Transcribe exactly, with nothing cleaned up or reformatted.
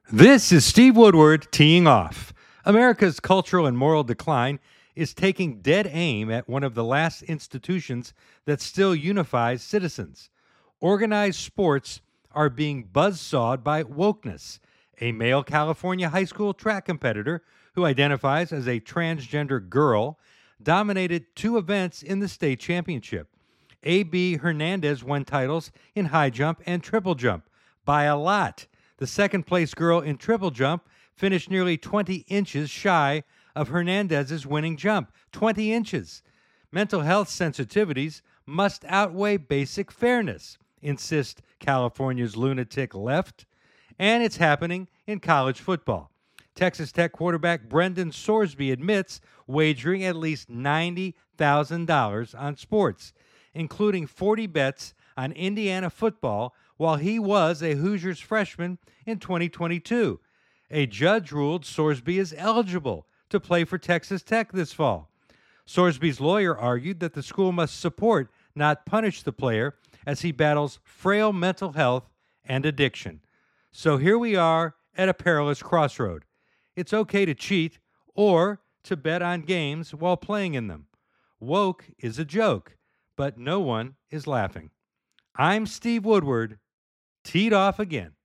This is Steve Woodward teeing off. America's cultural and moral decline is taking dead aim at one of the last institutions that still unifies citizens. Organized sports are being buzzsawed by wokeness. A male California high school track competitor who identifies as a transgender girl dominated two events in the state championship. A B Hernandez won titles in high jump and triple jump by a lot. The second place girl in triple jump finished nearly twenty inches shy of Hernandez's winning jump. twenty inches. Mental health sensitivities must outweigh basic fairness, insist California's lunatic left. And it's happening in college football. Texas Tech quarterback Brendan Sorsby admits wagering at least ninety thousand dollars on sports, including forty bets on Indiana football while he was a Hoosiers freshman in twenty twenty-two. A judge ruled Sorsby is eligible to play for Texas Tech this fall. Sorsby's lawyer argued that the school must support, not punish the player as he battles frail mental health and addiction. So here we are at a perilous crossroad. It's okay to cheat or to bet on games while playing in them. Woke is a joke, but no one is laughing. I'm Steve Woodward, teed off again.